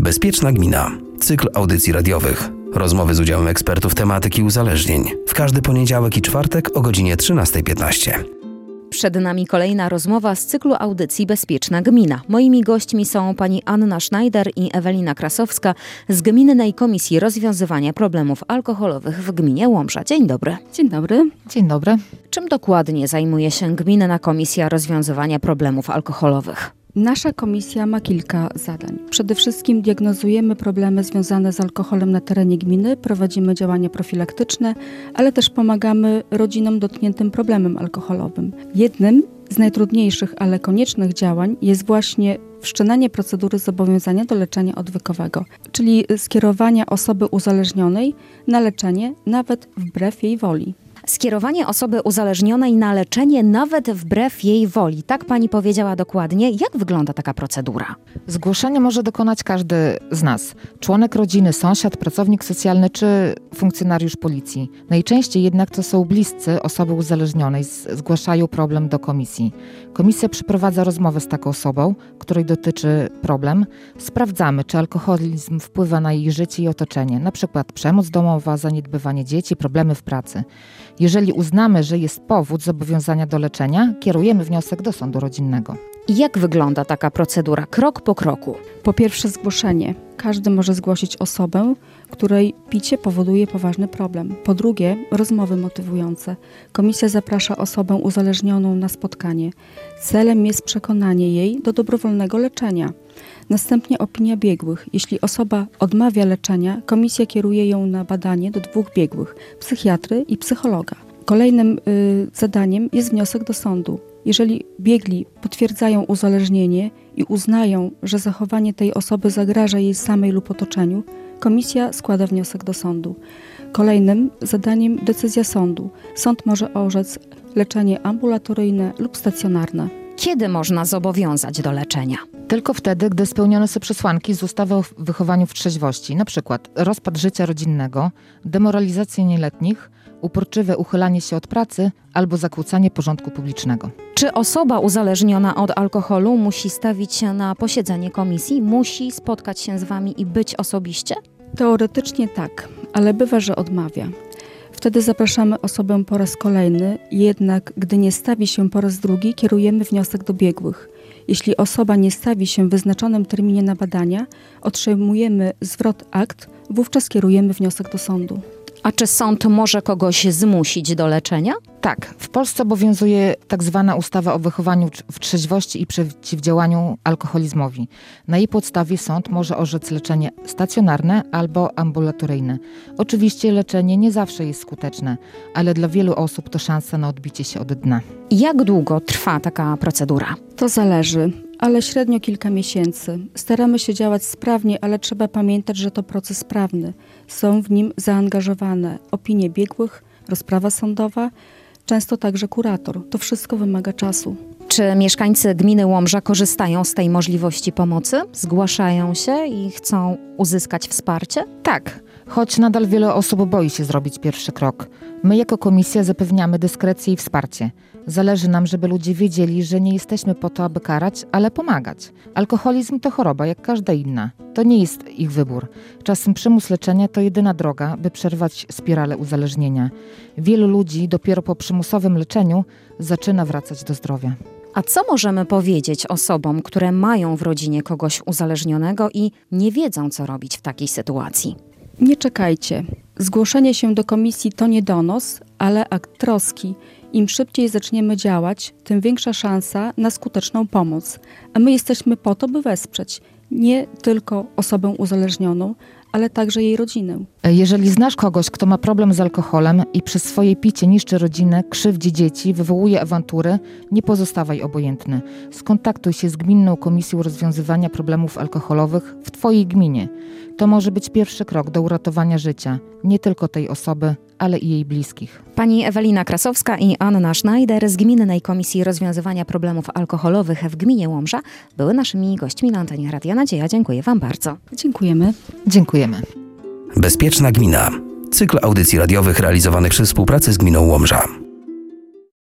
Bezpieczna gmina. Cykl audycji radiowych. Rozmowy z udziałem ekspertów tematyki uzależnień. W każdy poniedziałek i czwartek o godzinie 13:15. Przed nami kolejna rozmowa z cyklu audycji Bezpieczna Gmina. Moimi gośćmi są pani Anna Schneider i Ewelina Krasowska z Gminnej Komisji Rozwiązywania Problemów Alkoholowych w gminie Łomża. Dzień dobry. Dzień dobry. Dzień dobry. Czym dokładnie zajmuje się Gminna Komisja Rozwiązywania Problemów Alkoholowych? Nasza komisja ma kilka zadań. Przede wszystkim diagnozujemy problemy związane z alkoholem na terenie gminy, prowadzimy działania profilaktyczne, ale też pomagamy rodzinom dotkniętym problemem alkoholowym. Jednym z najtrudniejszych, ale koniecznych działań jest właśnie wszczynanie procedury zobowiązania do leczenia odwykowego, czyli skierowania osoby uzależnionej na leczenie nawet wbrew jej woli. Skierowanie osoby uzależnionej na leczenie nawet wbrew jej woli. Tak pani powiedziała dokładnie. Jak wygląda taka procedura? Zgłoszenie może dokonać każdy z nas. Członek rodziny, sąsiad, pracownik socjalny czy funkcjonariusz policji. Najczęściej jednak to są bliscy osoby uzależnionej, zgłaszają problem do komisji. Komisja przeprowadza rozmowę z taką osobą, której dotyczy problem. Sprawdzamy, czy alkoholizm wpływa na jej życie i otoczenie, na przykład przemoc domowa, zaniedbywanie dzieci, problemy w pracy. Jeżeli uznamy, że jest powód zobowiązania do leczenia, kierujemy wniosek do sądu rodzinnego. I jak wygląda taka procedura, krok po kroku? Po pierwsze zgłoszenie. Każdy może zgłosić osobę, której picie powoduje poważny problem. Po drugie, rozmowy motywujące. Komisja zaprasza osobę uzależnioną na spotkanie. Celem jest przekonanie jej do dobrowolnego leczenia. Następnie opinia biegłych. Jeśli osoba odmawia leczenia, komisja kieruje ją na badanie do 2 biegłych, psychiatry i psychologa. Kolejnym zadaniem jest wniosek do sądu. Jeżeli biegli potwierdzają uzależnienie i uznają, że zachowanie tej osoby zagraża jej samej lub otoczeniu, komisja składa wniosek do sądu. Kolejnym zadaniem decyzja sądu. Sąd może orzec leczenie ambulatoryjne lub stacjonarne. Kiedy można zobowiązać do leczenia? Tylko wtedy, gdy spełnione są przesłanki z ustawy o wychowaniu w trzeźwości, np. rozpad życia rodzinnego, demoralizacja nieletnich, uporczywe uchylanie się od pracy albo zakłócanie porządku publicznego. Czy osoba uzależniona od alkoholu musi stawić się na posiedzenie komisji? Musi spotkać się z wami i być osobiście? Teoretycznie tak, ale bywa, że odmawia. Wtedy zapraszamy osobę po raz kolejny, jednak gdy nie stawi się po raz drugi, kierujemy wniosek do biegłych. Jeśli osoba nie stawi się w wyznaczonym terminie na badania, otrzymujemy zwrot akt, wówczas kierujemy wniosek do sądu. A czy sąd może kogoś zmusić do leczenia? Tak, w Polsce obowiązuje tak zwana ustawa o wychowaniu w trzeźwości i przeciwdziałaniu alkoholizmowi. Na jej podstawie sąd może orzec leczenie stacjonarne albo ambulatoryjne. Oczywiście leczenie nie zawsze jest skuteczne, ale dla wielu osób to szansa na odbicie się od dna. Jak długo trwa taka procedura? To zależy, ale średnio kilka miesięcy. Staramy się działać sprawnie, ale trzeba pamiętać, że to proces prawny. Są w nim zaangażowane opinie biegłych, rozprawa sądowa, często także kurator. To wszystko wymaga czasu. Czy mieszkańcy gminy Łomża korzystają z tej możliwości pomocy? Zgłaszają się i chcą uzyskać wsparcie? Tak, choć nadal wiele osób boi się zrobić pierwszy krok. My jako komisja zapewniamy dyskrecję i wsparcie. Zależy nam, żeby ludzie wiedzieli, że nie jesteśmy po to, aby karać, ale pomagać. Alkoholizm to choroba, jak każda inna. To nie jest ich wybór. Czasem przymus leczenia to jedyna droga, by przerwać spiralę uzależnienia. Wielu ludzi dopiero po przymusowym leczeniu zaczyna wracać do zdrowia. A co możemy powiedzieć osobom, które mają w rodzinie kogoś uzależnionego i nie wiedzą, co robić w takiej sytuacji? Nie czekajcie. Zgłoszenie się do komisji to nie donos, ale akt troski. Im szybciej zaczniemy działać, tym większa szansa na skuteczną pomoc. A my jesteśmy po to, by wesprzeć nie tylko osobę uzależnioną, ale także jej rodzinę. Jeżeli znasz kogoś, kto ma problem z alkoholem i przez swoje picie niszczy rodzinę, krzywdzi dzieci, wywołuje awantury, nie pozostawaj obojętny. Skontaktuj się z Gminną Komisją Rozwiązywania Problemów Alkoholowych w Twojej gminie. To może być pierwszy krok do uratowania życia, nie tylko tej osoby, ale i jej bliskich. Pani Ewelina Krasowska i Anna Schneider z Gminnej Komisji Rozwiązywania Problemów Alkoholowych w gminie Łomża były naszymi gośćmi na antenie Radia Nadzieja. Dziękuję Wam bardzo. Dziękujemy. Dziękujemy. Bezpieczna gmina. Cykl audycji radiowych realizowanych przy współpracy z gminą Łomża.